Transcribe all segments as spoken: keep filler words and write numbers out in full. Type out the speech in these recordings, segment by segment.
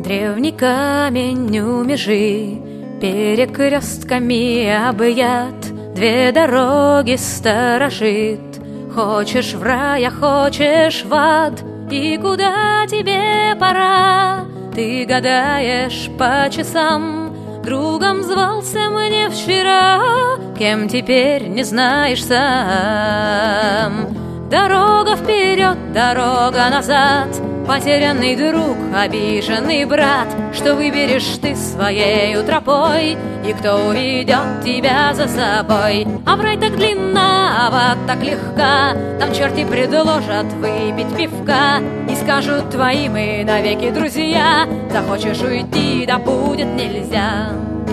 Древний камень у межи перекрестками объят, две дороги сторожит. Хочешь в рай, а хочешь в ад, и куда тебе пора? Ты гадаешь по часам, другом звался мне вчера, кем теперь не знаешь сам. Дорога вперед, дорога назад, потерянный друг, обиженный брат. Что выберешь ты своей тропой, и кто уведет тебя за собой? А в рай так длинна, а в ад так легка, там черти предложат выпить пивка и скажут: твои мы навеки друзья. Захочешь уйти, да будет нельзя.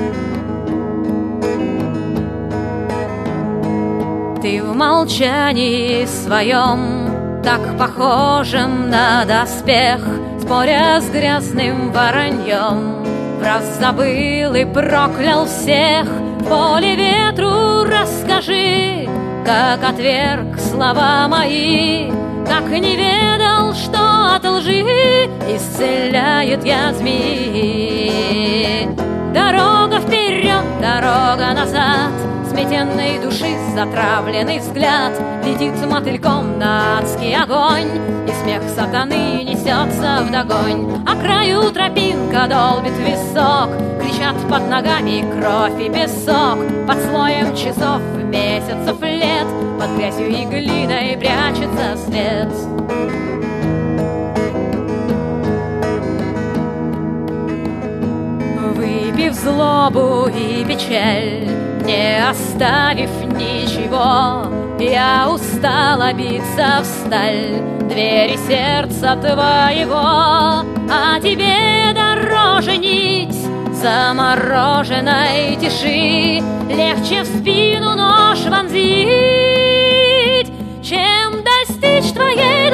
Ты в молчании своем, так похожим на доспех, споря с грязным вороньем, враз забыл и проклял всех. В поле ветру расскажи, как отверг слова мои, как не ведал, что от лжи исцеляет я змеи. Дорога вперед, дорога назад, сметенной души затравленный взгляд летит мотыльком на адский огонь, и смех сатаны несется вдогонь. А краю тропинка долбит висок, кричат под ногами кровь и песок. Под слоем часов месяцев лет, под грязью и глиной прячется свет. Выпив злобу и печаль, не оставив ничего, я устала биться в сталь двери сердца твоего. А тебе дороже нить замороженной тиши, легче в спину нож вонзить, чем достичь твоей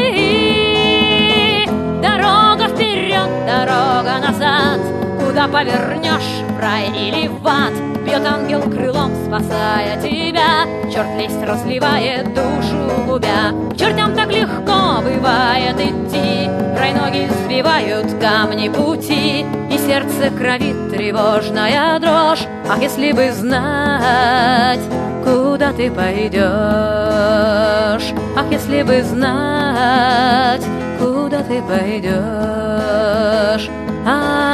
души. Дорога вперед, дорога назад, куда повернешь, в рай или в ад. Бьет ангел крылом, спасая тебя, черт лезть разливает душу губя. К чертям так легко бывает идти, в рай ноги сбивают камни пути, и сердце кровит тревожная дрожь. Ах, если бы знать, куда ты пойдешь! Ах, если бы знать, куда ты пойдешь! А